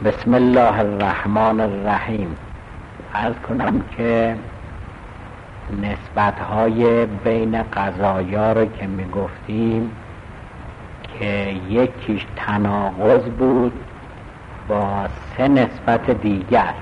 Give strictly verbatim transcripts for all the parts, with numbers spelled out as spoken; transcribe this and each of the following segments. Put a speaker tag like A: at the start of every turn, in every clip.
A: بسم الله الرحمن الرحیم. عرض کنم که نسبت‌های بین قضایا رو که می‌گفتیم که یکیش تناقض بود با سه نسبت دیگر.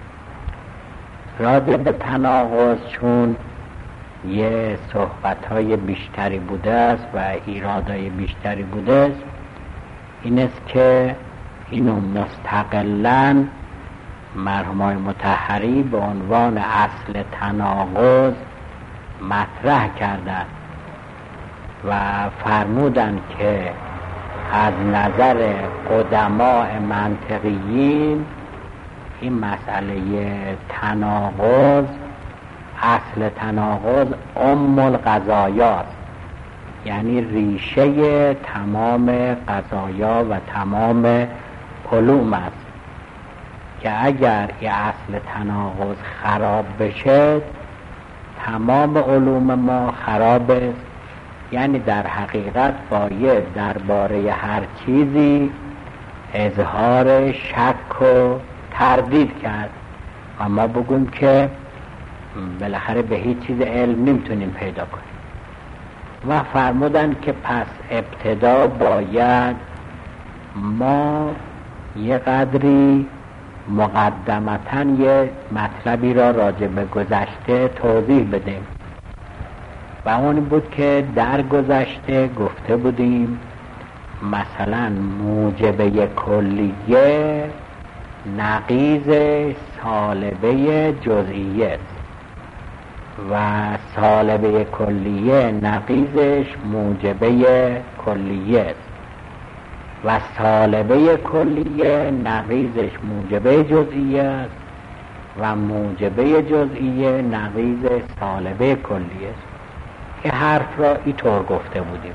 A: راجع به تناقض چون یه صحبت‌های بیشتری بوده است و ایرادهای بیشتری بوده است، این است که اینو مستقلاً مرحومای مطهری به عنوان اصل تناقض مطرح کردند و فرمودند که از نظر قدماء منطقیین این مسئله تناقض، اصل تناقض ام القضایاست، یعنی ریشه تمام قضایا و تمام علوم است که اگر این اصل تناقض خراب بشه تمام علوم ما خراب است. یعنی در حقیقت باید درباره هر چیزی اظهار شک و تردید کرد و ما بگویم که بالاخره به هیچ چیز علم نمیتونیم پیدا کنیم. و فرمودن که پس ابتدا باید ما یه قدری مقدمتاً یه مطلبی را راجع به گذشته توضیح بدیم و اون بود که در گذشته گفته بودیم مثلا موجبه کلیه نقیض سالبه جزئیه است و سالبه کلیه نقیضش موجبه کلیه است و سالبه کلیه نقیضش موجبه جزئیه است و موجبه جزئیه نقیض سالبه کلیه است. این حرف را اینطور گفته بودیم،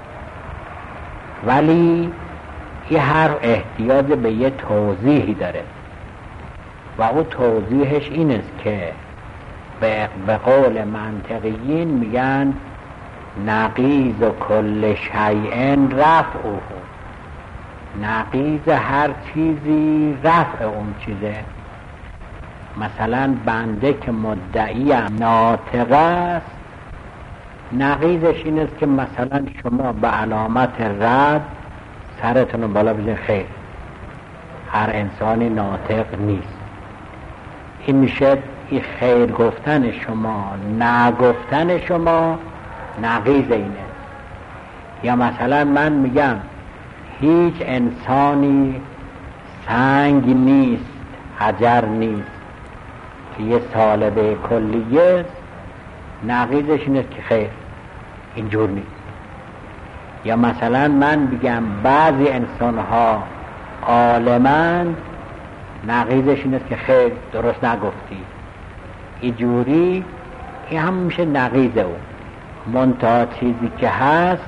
A: ولی این حرف احتیاج به یه توضیحی داره و او توضیحش این است که به قول منطقیین میگن نقیض و کل شیء رفعه، نقیض هر چیزی رفع اون چیزه. مثلا بنده که مدعی ناطق است، نقیضش این است که مثلا شما به علامت رد سرتون رو بالا بزنید، خیر، هر انسانی ناطق نیست. این میشه این خیر گفتن شما، نه گفتن شما نقیض اینه. یا مثلا من میگم هیچ انسانی سنگ نیست، حجر نیست، که یه سالبه کلیه است، نقیضش اینه که خیر، اینجور نیست. یا مثلا من بگم بعضی انسان‌ها عالمند، نقیضش اینه که خیر، درست نگفتی، اینجوری. این هم میشه نقیض اون. منتها چیزی که هست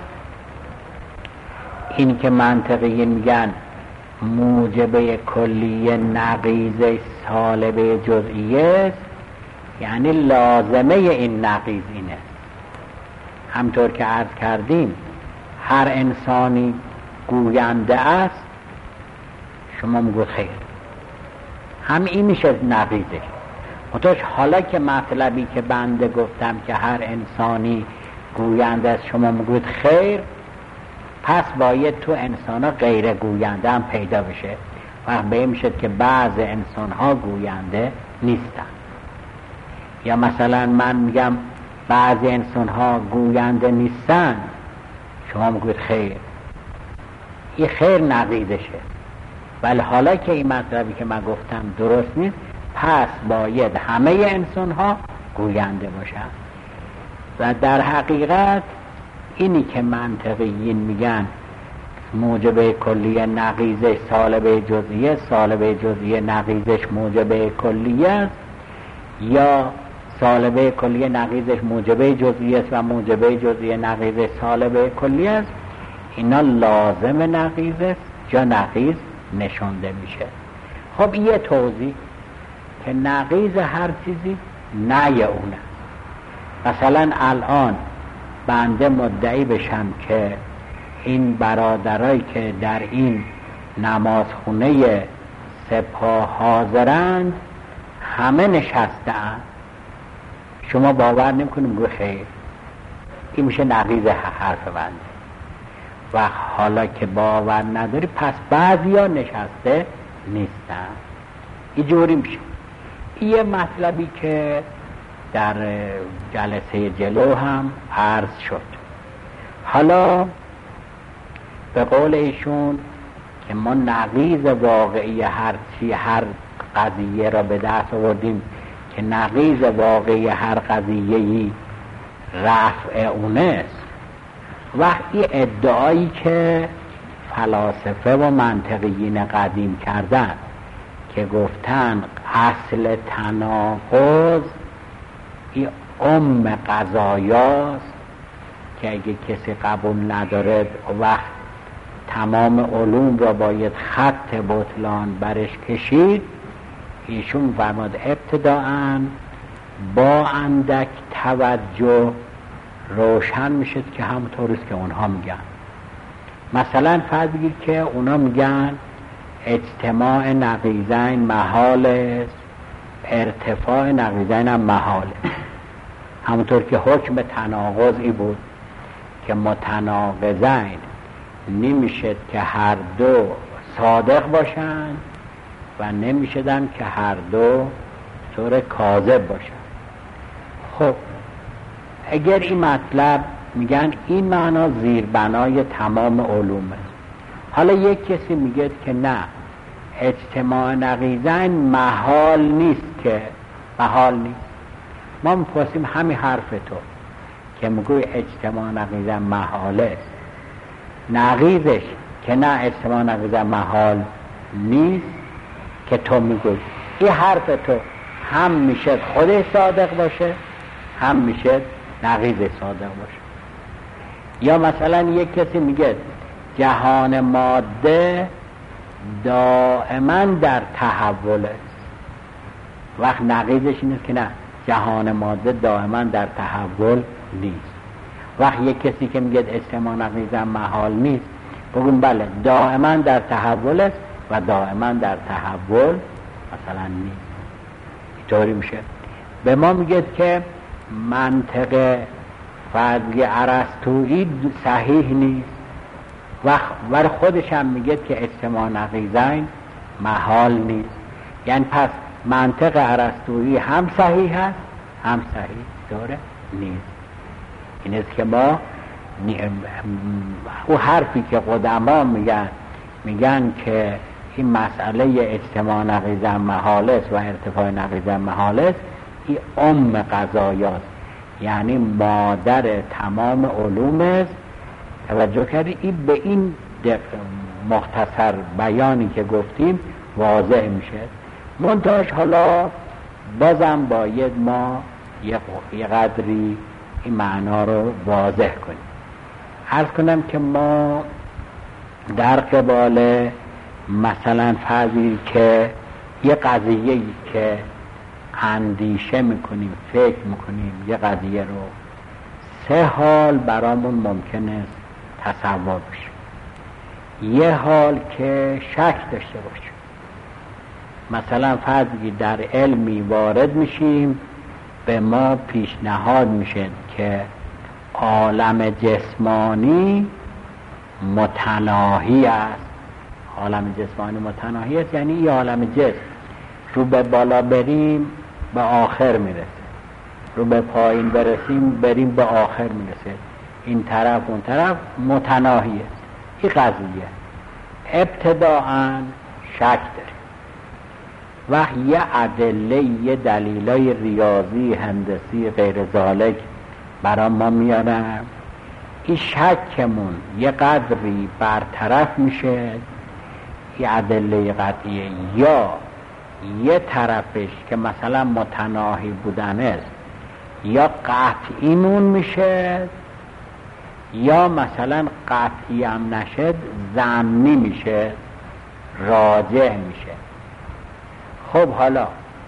A: این که منطقی میگن موجبه کلیه نقیض سالبه جزئیه است، یعنی لازمه این نقیض اینه. همطور که عرض کردیم هر انسانی گوینده است، شما میگوید خیر، هم این میشه نقیضه. متوش حالا که مطلبی که بنده گفتم که هر انسانی گوینده است، شما میگوید خیر، پس باید تو انسان ها غیر گوینده هم پیدا بشه و به این میشه که بعض انسان ها گوینده نیستن. یا مثلا من میگم بعضی انسان ها گوینده نیستن، شما میگوید خیر، این خیر نقیضشه. ولی حالا که این مطلبی که من گفتم درست نیست، پس باید همه انسان ها گوینده باشن. و در حقیقت اینی که منطقیین میگن موجبه کلیه نقیضش سالبه جزئیه، سالبه جزئیه نقیضش موجبه کلیه است، یا سالبه کلیه نقیضش موجبه جزئیه است و موجبه جزئیه نقیضش سالبه کلیه است، اینا لازم نقیض است یا نقیض نشونده میشه. خب یه توضیح که نقیض هر چیزی نه اونه. مثلا الان بنده مدعی بشم که این برادرایی که در این نمازخونه سپاه حاضرند همه نشستند، شما باور نمی‌کنیم گوه خیر، این میشه نقیض حرف بنده. و حالا که باور نداری پس بعضی ها نشسته نیستن، اینجوری میشه. این یه مطلبی که در جلسه جلو هم عرض شد. حالا به قول ایشون که ما نقیض واقعی هر چی هر قضیه را به دست آوردیم که نقیض واقعی هر قضیه‌ای رفع اونست. وقتی ادعایی که فلاسفه و منطقیین قدیم کردن که گفتن اصل تناقض این ام قضایاست که اگه کسی قبول نداره وقت تمام علوم را باید خط بطلان برش کشید، ایشون فرمود ابتداءً با اندک توجه روشن میشد که همونطوریست که اونها میگن. مثلا فرض بگید که اونا میگن اجتماع نقیضین محال است، ارتفاع نقیضین هم محاله. همونطور که حکم تناقضی بود که متناقضین نمیشد که هر دو صادق باشند و نمیشدن که هر دو طور کاذب باشند. خب اگر این مطلب میگن این معنا زیربنای تمام علومه، حالا یک کسی میگه که نه اجتماع نقیضین محال نیست، که محال نیست. ما میپرسیم همین حرف تو که میگوی اجتماع نقیضین محاله، نقیضش که نه اجتماع نقیضین محال نیست که تو میگوی، این حرف تو هم میشه خودش صادق باشه هم میشه نقیض صادق باشه. یا مثلا یک کسی میگه جهان ماده دائما در تحول است، وقت نقیضش این است که نه جهان ماده دائما در تحول نیست. وقت یک کسی که میگه اجتماع نقیض محال نیست، بگیم بله دائما در تحول است و دائما در تحول مثلا نیست. اینطوری میشه. به ما میگه که منطق فرضی ارسطویی صحیح نیست و بر خودش هم میگه که اجتماع نقیضین محال نیست. یعنی پس منطق ارسطویی هم صحیح هست هم صحیح داره نیست. این است که ما او حرفی که قدما میگن میگن که این مسئله اجتماع نقیضین محال است و ارتفاع نقیضین محال است، این ام قضایاست، یعنی مادر تمام علوم است. توجه کردی؟ این به این مختصر بیانی که گفتیم واضح میشه. منتهاش حالا بازم باید ما یه قدری این معنا رو واضح کنیم. عرض کنم که ما در قبال مثلا فرضی که یه قضیه‌ای که اندیشه میکنیم فکر میکنیم یه قضیه رو سه حال برامون ممکن است تصور بشه. یه حال که شک داشته باشه، مثلا فرضی در علمی وارد میشیم به ما پیشنهاد میشه که عالم جسمانی متناهی است. عالم جسمانی متناهی است یعنی این عالم جسم رو به بالا بریم به آخر میرسه، رو به پایین برسیم بریم به آخر میرسه، این طرف اون طرف متناهی است. این قضیه ابتداءً شک داره و یه ادله یه دلیلای ریاضی هندسی غیر ذالک برای ما میارن. این شکمون یه قدری برطرف میشه، این ادله قطعیه یا یه طرفش که مثلا متناهی بودن است یا قطعیمون میشه یا مثلا قطعی هم نشد ظنی میشه، راجح میشه. خب حالا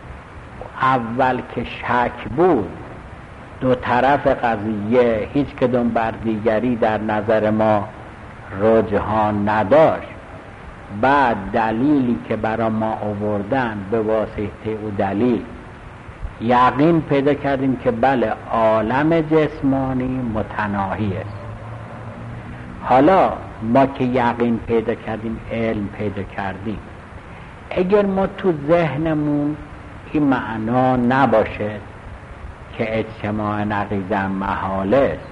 A: اول که شک بود دو طرف قضیه هیچ کدوم بر دیگری در نظر ما رجحان نداشت، بعد دلیلی که برای ما آوردن به واسطه او دلیل یقین پیدا کردیم که بله عالم جسمانی متناهی است. حالا ما که یقین پیدا کردیم، علم پیدا کردیم، اگر ما تو ذهنمون این معنا نباشه که اجتماع نقیضه محال است،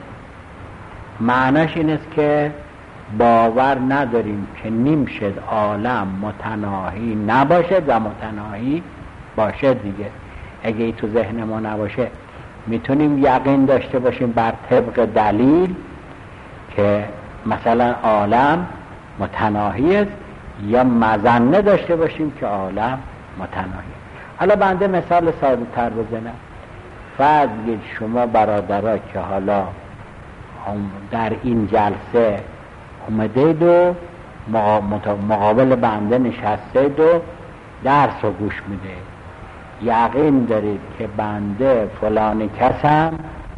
A: معناش این است که باور نداریم که نیم شد عالم متناهی نباشد و متناهی باشد دیگه. اگه ای تو ذهن ما نباشه میتونیم یقین داشته باشیم بر طبق دلیل که مثلا عالم متناهی است، یا مظنه داشته باشیم که عالم متناهی. حالا بنده مثال ساده تر بزنم. فرض بگید شما برادرها که حالا در این جلسه اومدید و مقابل بنده نشستید و درس رو گوش میده، یقین دارید که بنده فلان کسم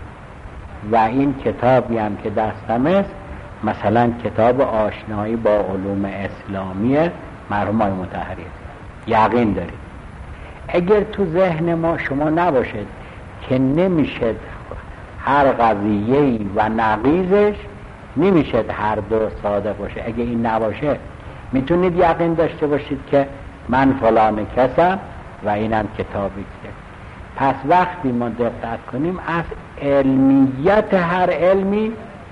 A: و این کتابی هم که دستم است مثلا کتاب آشنایی با علوم اسلامی مرحوم آقای مطهری است، یقین دارید. اگر تو ذهن ما شما نباشد که نمیشد هر قضیه‌ای و نقیضش نمیشد هر دو صادق باشه، اگه این نباشه میتونید یقین داشته باشید که من فلان کسم و اینم کتابی که. پس وقتی ما دقت کنیم از علمیت هر علمی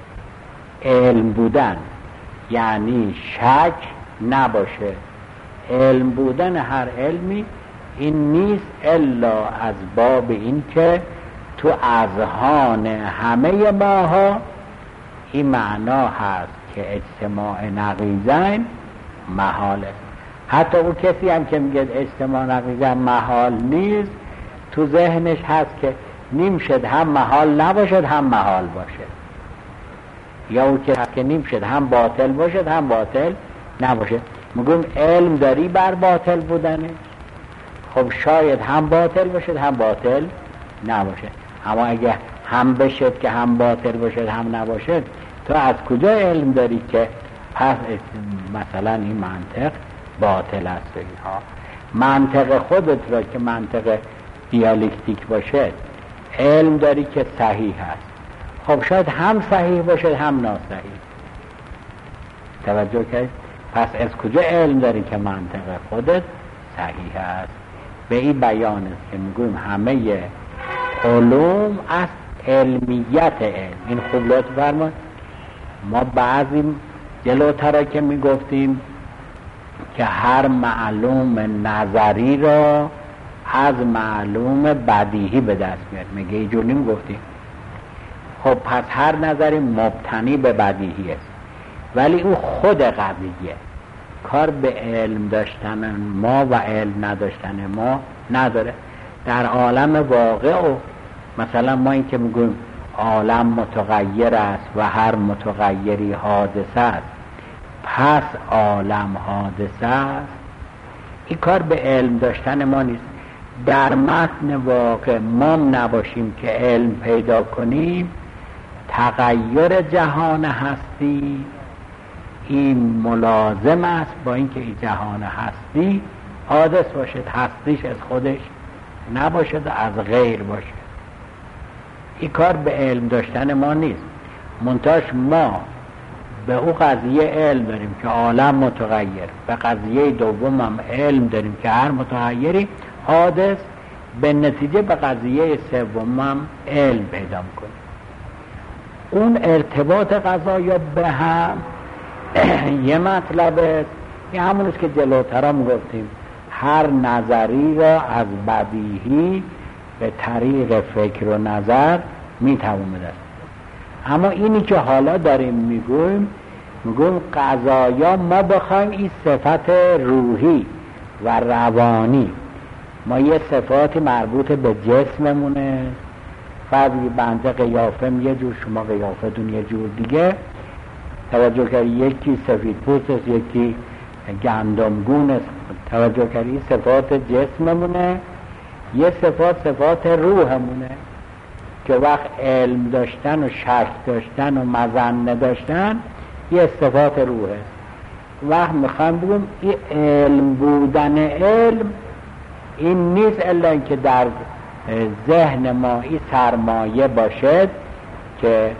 A: علم بودن یعنی شک نباشه، علم بودن هر علمی این نیست الا از باب این که تو اذهان همه ماها این معنا هست که اجتماع نقیضین محال است. حتی اون کسی هم که میگه اجتماع نقیضین محال نیست، تو ذهنش هست که نیم شد هم محال نباشد هم محال باشد، یا اون کسی که نیم شد هم باطل باشد هم باطل نباشد. میگم علم داری بر باطل بودنه، خب شاید هم باطل باشد هم باطل نباشد. اما اگه هم بشد که هم باطل باشد هم نباشد، تو از کجا علم داری که پس مثلا این منطق باطل است؟ ها منطق خودت را که منطق دیالکتیک باشد علم داری که صحیح است، خب شاید هم صحیح باشد هم ناصحیح. توجه کرد؟ پس از کجا علم داری که منطق خودت صحیح است؟ به این بیان است که میگویم همه علوم از علمیت علم. این خوب لطف فرمایید. ما بعضی جلوتر که میگفتیم که هر معلوم نظری را از معلوم بدیهی به دست میاد، میگه اینجور نیم گفتیم. خب پس هر نظری مبتنی به بدیهی است، ولی او خود قضیه کار به علم داشتن ما و علم نداشتن ما نداره. در عالم واقع و مثلا ما این که میگویم عالم متغیر است و هر متغیری حادثه است، پس عالم حادثه است، این کار به علم داشتن ما نیست. در متن واقع ما نباشیم که علم پیدا کنیم، تغییر جهان هستی این ملازم است با اینکه این جهان هستی حادث باشد، هستیش از خودش نباشد، از غیر باشد. این کار به علم داشتن ما نیست. منتاش ما به او قضیه علم داریم که عالم متغیر، به قضیه دوم هم علم داریم که هر متغیری حادث، به نتیجه به قضیه سوم هم علم پیدا میکنیم. اون ارتباط قضایا به هم یه مطلب است، یه همون است که جلوتر هم گفتیم هر نظری را از بدیهی به طریق فکر و نظر میتوان بدست. اما اینی که حالا داریم میگویم میگویم قضایا ما بخوایم این صفت روحی و روانی، ما یه صفاتی مربوط به جسممونه، فرضی بنده قیافم یه جور، شما قیافتون یه جور دیگه، توجه کردی یکی سفید پوست است یکی گندمگون است، توجه کردی صفات جسممونه. یه صفات صفات روحمونه که وقت علم داشتن و شک داشتن و مظنه داشتن یه صفات روحه. وقت میخوام بگم این علم بودن علم این نیست الا اینکه در ذهن ما این سرمایه باشد که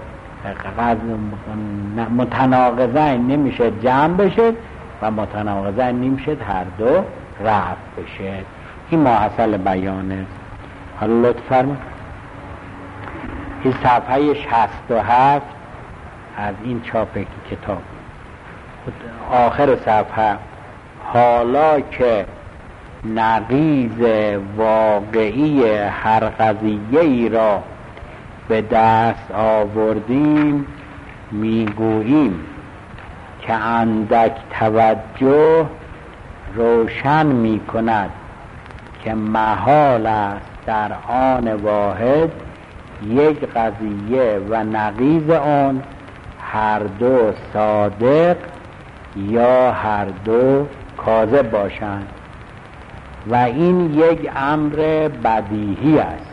A: متناقضین نمیشه جمع بشه و متناقضین نمیشه هر دو رفع بشه. این ماحصل بیانه. حالا لطف فرمایید این صفحه شصت و هفت از این چاپ کتاب آخر صفحه، حالا که نقیض واقعی هر قضیه ای را به دست آوردیم میگوییم که اندک توجه روشن می کند که محال است در آن واحد یک قضیه و نقیض آن هر دو صادق یا هر دو کاذب باشند و این یک امر بدیهی است.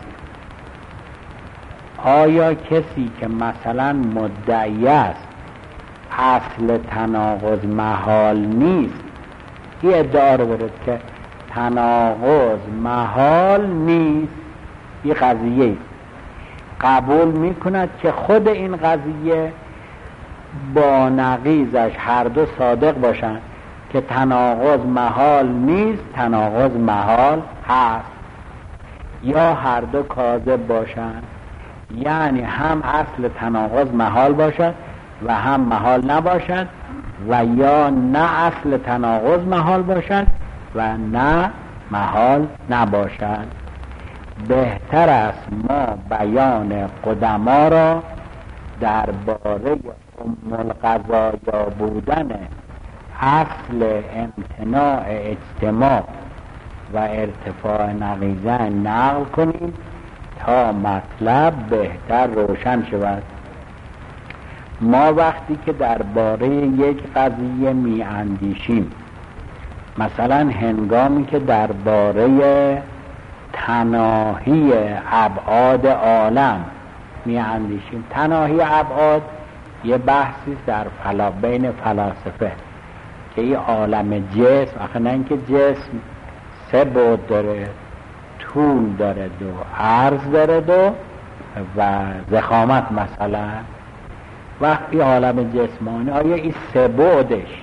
A: آیا کسی که مثلا مدعی است اصل تناقض محال نیست، این ادعا رو برد که تناقض محال نیست، این قضیه قبول می کند که خود این قضیه با نقیضش هر دو صادق باشند که تناقض محال نیست، تناقض محال هست، یا هر دو کاذب باشند، یعنی هم اصل تناقض محال باشد و هم محال نباشد، و یا نه اصل تناقض محال باشد و نه محال نباشد. بهتر است ما بیان قدما را درباره ام القضایا بودن اصل امتناع اجتماع و ارتفاع نقیضین نقل کنیم تا مطلب بهتر روشن شود. ما وقتی که درباره یک قضیه می اندیشیم، مثلا هنگامی که درباره تناهی ابعاد عالم می اندیشیم، تناهی ابعاد یه بحثی در فلا بین فلاسفه که این عالم جسم، آخه نه اینکه جسم سه بعد داره، طول داره دو، عرض داره دو و ضخامت، مثلا وقتی عالم جسمانی آیا این سه بعدش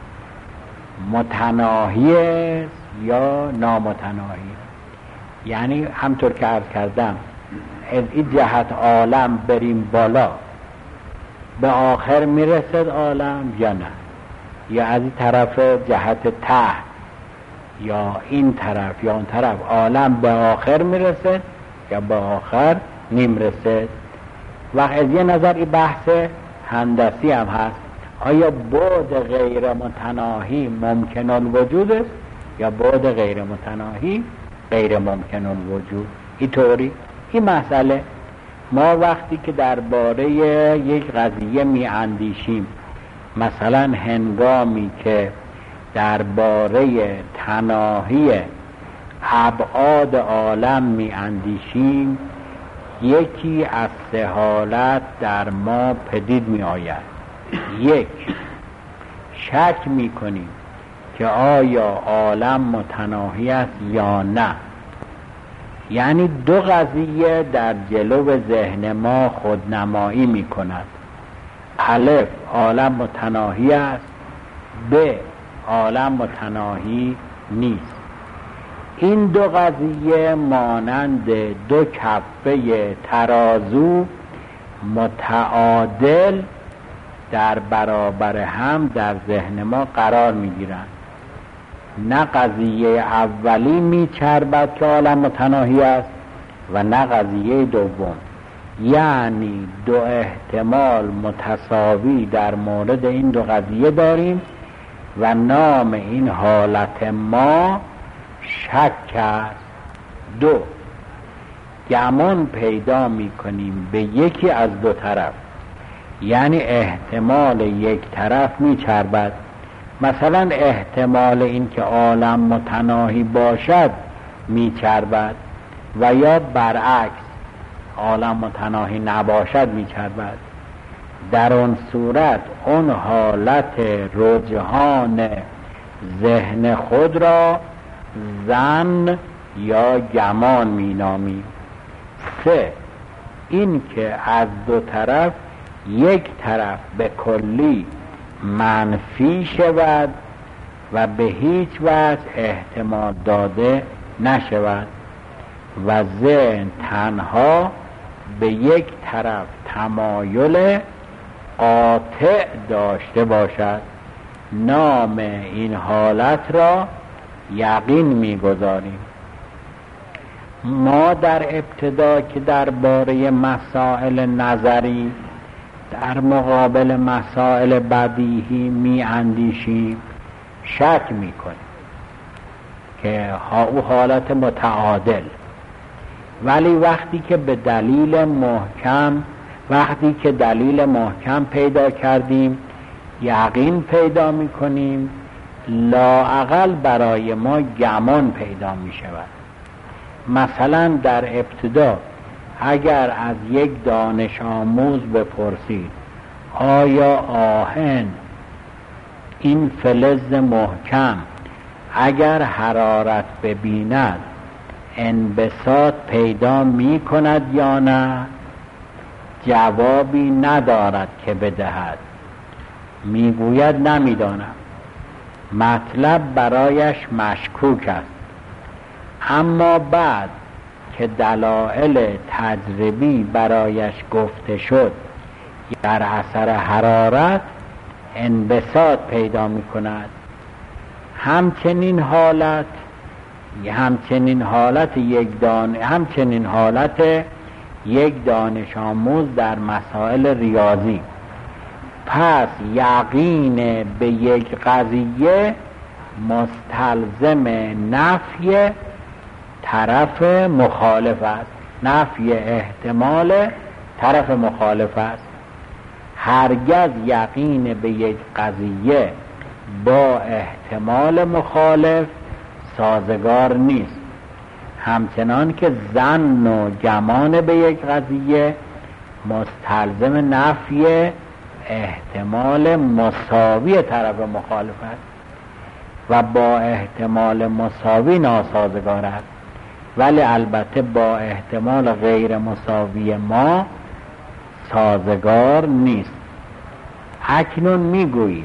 A: متناهی است یا نامتناهی؟ یعنی همطور که عرض کردم از این جهت عالم بریم بالا به آخر میرسد عالم یا نه، یا از این طرف جهت ته یا این طرف یا اون طرف عالم به آخر میرسد یا به آخر نمیرسد. و از یه نظر این بحث هندسی هم هست، آیا بعد غیر متناهی ممکن الوجود است یا بعد غیر متناهی غیر ممکن الوجود؟ این طوری این مسئله ما وقتی که درباره یک قضیه می اندیشیم، مثلا هنگامی که درباره تناهی ابعاد عالم می اندیشیم، یکی از سه حالت در ما پدید می آید. یک، شک می کنیم که آیا عالم متناهی است یا نه، یعنی دو قضیه در جلو ذهن ما خودنمایی می کند. الف، عالم متناهی است، ب، عالم متناهی نیست. این دو قضیه مانند دو کفه ترازو متعادل در برابر هم در ذهن ما قرار می گیرند. نه قضیه اولی می چربد که عالم متناهی است و نه قضیه دوم، یعنی دو احتمال متساوی در مورد این دو قضیه داریم و نام این حالت ما شک است. دو، گمان پیدا می کنیم به یکی از دو طرف، یعنی احتمال یک طرف می چربد، مثلا احتمال این که عالم متناهی باشد می چربد و یا برعکس عالم متناهی نباشد می چربد. در اون صورت اون حالت رجحان ذهن خود را ظن یا گمان می نامیم. سه، این که از دو طرف یک طرف به کلی منفی شود و به هیچ وجه احتمال داده نشود و ذهن تنها به یک طرف تمایل قاطع داشته باشد. نام این حالت را یقین می‌گذاریم. ما در ابتدا که درباره مسائل نظری در مقابل مسائل بدیهی می‌اندیشیم، شک می‌کنیم که ها او حالت متعادل، ولی وقتی که به دلیل محکم وقتی که دلیل محکم پیدا کردیم یقین پیدا می‌کنیم، لااقل برای ما گمان پیدا می‌شود. مثلا در ابتدا اگر از یک دانش آموز بپرسید آیا آهن این فلز محکم اگر حرارت ببیند انبساط پیدا می کند یا نه، جوابی ندارد که بدهد، میگوید نمیدانم. مطلب برایش مشکوک است. اما بعد که دلایل تجربی برایش گفته شد در اثر حرارت انبساط پیدا می کند، همچنین حالت همچنین حالت یک دان همچنین حالت یک دانش آموز در مسائل ریاضی. پس یقین به یک قضیه مستلزم نفی طرف مخالف است، نفی احتمال طرف مخالف است. هرگز یقین به یک قضیه با احتمال مخالف سازگار نیست، همچنان که ظن و گمان به یک قضیه مستلزم نفی احتمال مساوی طرف مخالف است و با احتمال مساوی ناسازگار است، ولی البته با احتمال غیر مساوی ما سازگار نیست. اکنون میگوییم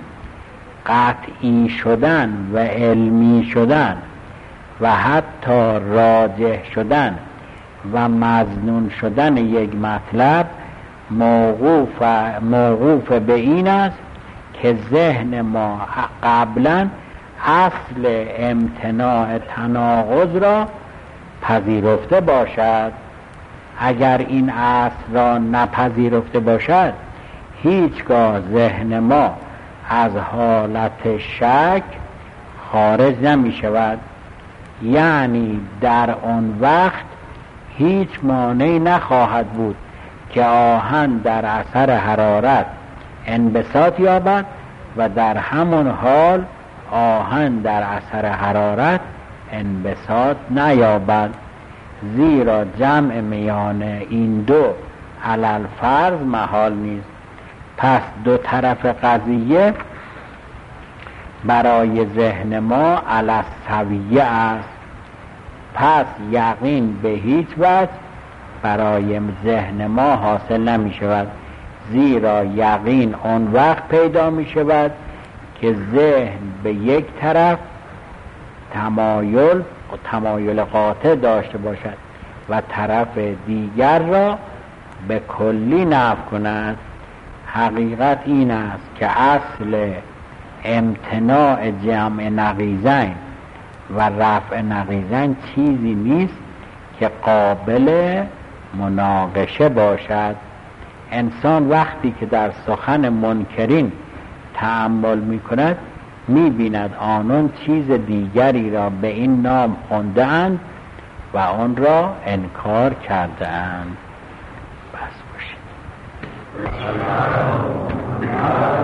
A: قطعی شدن و علمی شدن و حتی راجح شدن و مظنون شدن یک مطلب موقوف موقوف به این است که ذهن ما قبلا اصل امتناع تناقض را پذیرفته باشد. اگر این اصل را نپذیرفته باشد هیچگاه ذهن ما از حالت شک خارج نمی شود، یعنی در آن وقت هیچ مانعی نخواهد بود که آهن در اثر حرارت انبساط یابد و در همون حال آهن در اثر حرارت انبساط نیابد، زیرا جمع میان این دو علل فرض محال نیست. پس دو طرف قضیه برای ذهن ما علی السویه است. پس یقین به هیچ وجه برای ذهن ما حاصل نمی شود، زیرا یقین آن وقت پیدا می شود که ذهن به یک طرف تمایل و تمایل قاطع داشته باشد و طرف دیگر را به کلی نفی کند. حقیقت این است که اصل امتناع جمع نقیضین و رفع نقیضین چیزی نیست که قابل مناقشه باشد. انسان وقتی که در سخن منکرین تأمل می کند می بیند آنان چیز دیگری را به این نام خونده اند و آن را انکار کرده اند. بس باشید.